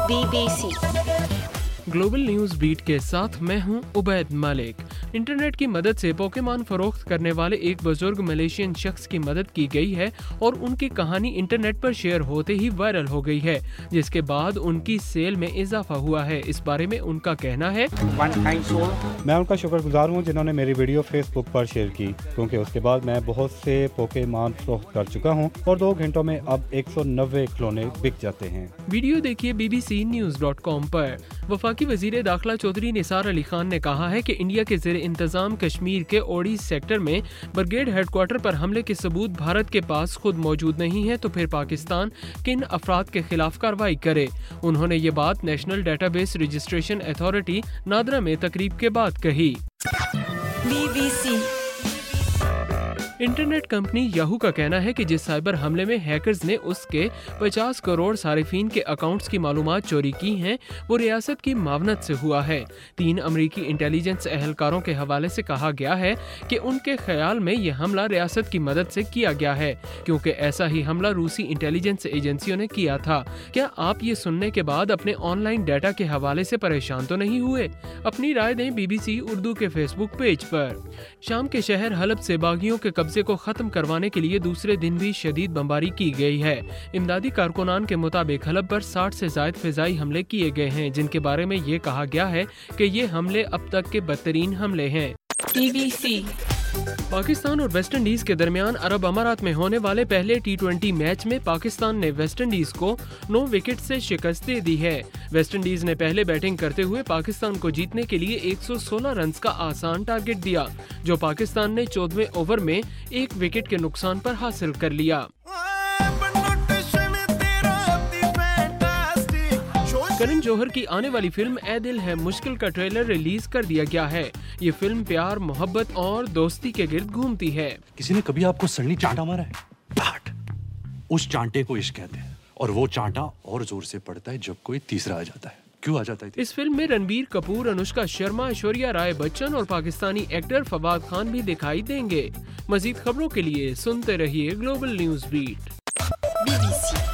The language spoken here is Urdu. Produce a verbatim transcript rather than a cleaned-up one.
Be B C global news beat کے ساتھ میں ہوں عبید ملک۔ انٹرنیٹ کی مدد سے پوکیمان فروخت کرنے والے ایک بزرگ ملیشین شخص کی مدد کی گئی ہے اور ان کی کہانی انٹرنیٹ پر شیئر ہوتے ہی وائرل ہو گئی ہے، جس کے بعد ان کی سیل میں اضافہ ہوا ہے۔ اس بارے میں ان کا کہنا ہے، میں ان کا شکر گزار ہوں جنہوں نے میری ویڈیو فیس بک پر شیئر کی، کیونکہ اس کے بعد میں بہت سے پوکیمان فروخت کر چکا ہوں اور دو گھنٹوں میں اب ایک سو نوے کھلونے بک جاتے ہیں۔ ویڈیو دیکھیے B B C news dot com پر۔ وفاقی وزیر داخلہ چودھری نثار علی خان نے کہا ہے کہ انڈیا کے زیر انتظام کشمیر کے اوڑی سیکٹر میں برگیڈ ہیڈ کوارٹر پر حملے کے ثبوت بھارت کے پاس خود موجود نہیں ہے تو پھر پاکستان کن افراد کے خلاف کارروائی کرے۔ انہوں نے یہ بات national database registration authority NADRA میں تقریب کے بعد کہی۔ B B C internet company Yahoo کا کہنا ہے کہ جس سائبر حملے میں ہیکرز نے اس کے پچاس کروڑ صارفین کے اکاؤنٹس کی معلومات چوری کی ہیں وہ ریاست کی معاونت سے ہوا ہے۔ تین امریکی انٹیلیجنس اہلکاروں کے حوالے سے کہا گیا ہے کہ ان کے خیال میں یہ حملہ ریاست کی مدد سے کیا گیا ہے، کیونکہ ایسا ہی حملہ روسی انٹیلیجنس ایجنسیوں نے کیا تھا۔ کیا آپ یہ سننے کے بعد اپنے آن لائن ڈیٹا کے حوالے سے پریشان تو نہیں ہوئے؟ اپنی رائے دیں بی بی سی اردو کے فیس بک پیج پر۔ شام کے شہر حلب سے باغیوں کے قبضے کو ختم کروانے کے لیے دوسرے دن بھی شدید بمباری کی گئی ہے۔ امدادی کارکنان کے مطابق حلب پر ساٹھ سے زائد فضائی حملے کیے گئے ہیں، جن کے بارے میں یہ کہا گیا ہے کہ یہ حملے اب تک کے بدترین حملے ہیں۔ بی بی سی پاکستان اور ویسٹ انڈیز کے درمیان عرب امارات میں ہونے والے پہلے ٹی ٹوینٹی میچ میں پاکستان نے ویسٹ انڈیز کو نو وکٹ سے شکست دے دی ہے۔ ویسٹ انڈیز نے پہلے بیٹنگ کرتے ہوئے پاکستان کو جیتنے کے لیے ایک سو سولہ رنز کا آسان ٹارگٹ دیا، جو پاکستان نے چودہویں اوور میں ایک وکٹ کے نقصان پر حاصل کر لیا۔ کرن جوہر کی آنے والی فلم اے دل ہے مشکل کا ٹریلر ریلیز کر دیا گیا ہے۔ یہ فلم پیار، محبت اور دوستی کے گرد گھومتی ہے۔ کسی نے کبھی آپ کو سرنی چانٹا مارا ہے؟ پاٹ اس چانٹے کو عشق کہتے ہیں، اور وہ چانٹا اور زور سے پڑتا ہے جب کوئی تیسرا آ جاتا ہے۔ کیوں آ جاتا ہے؟ اس فلم میں رنبیر کپور، انوشکا شرما، ایشوریہ رائے بچن اور پاکستانی ایکٹر فواد خان بھی دکھائی دیں گے۔ مزید خبروں کے لیے سنتے رہیے global news beat. B B سی